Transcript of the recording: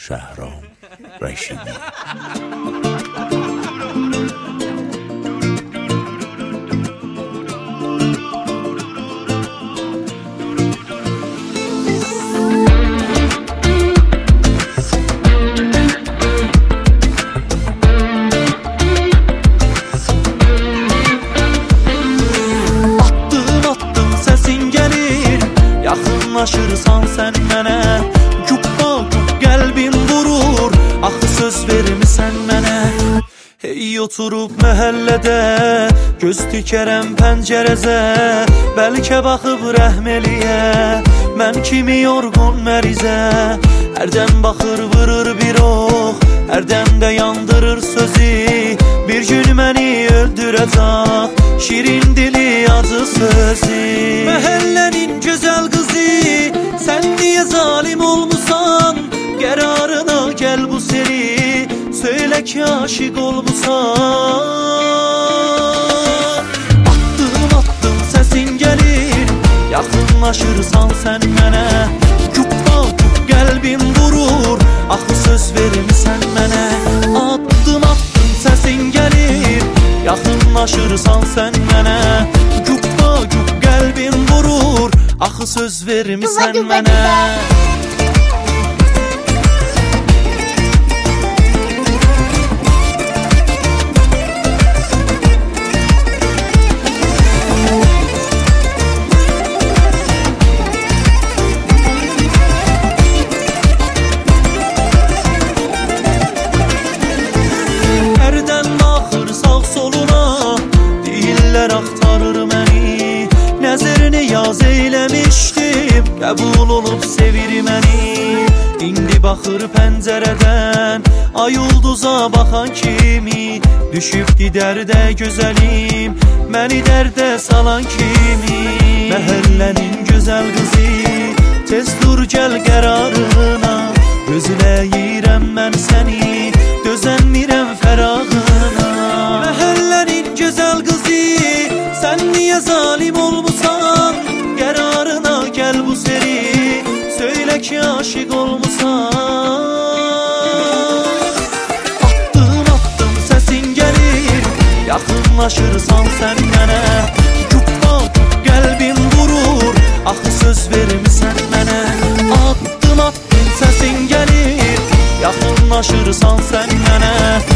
Şəhram Rəşidi. Yaxınlaşırsan sən mənə, güp-güp qəlbim vurur, axı söz vermisən mənə. Hey oturub məhəllədə, göz tikərəm pəncərəzə, bəlkə baxıb rəhm eləyə, mən kimi yorğun mərizə. Hərdən baxır vırır bir ox, hərdən də yandırır sözü, bir gün məni öldürəcək, şirin dili acı sözü. Məhəllənin gözəl qızı, sən niyə zalim olmusan? Qərarına gəl bu seni, söylə ki aşiq olmusan. Addım səsin gəlir, yaxınlaşırsan sən mənə, güp-güp qəlbim vurur, axı söz vermisən mənə. Addım səsin gəlir, yaxınlaşırsan sən mənə, güp-güp qəlbim vurur, axı söz vermisən mənə. Hərdən baxır sağ soluna, deyirlər axtarır məni, nəzərini yaz eyləmişdim, qəbul olub sevir məni. İndi baxır pəncərədən, ay ulduza baxan kimi, düşüb dərdə gözəlim, məni dərdə salan kimi. Məhəllənin gözəl qızı, tez dur gəl qərarına, gözləyirəm mən səni, dözənmirəm fərağına. Məhəllənin gözəl qızı, sən niyə zalim olmusan? Qərarına gəl bu seri, söylə ki aşiq olmusan. Addım səsin gəlir, yaxınlaşırsan sən mənə, güp-güp qəlbim vurur, axı söz vermisən mənə. Addım səsin gəlir, yaxınlaşırsan sən mənə,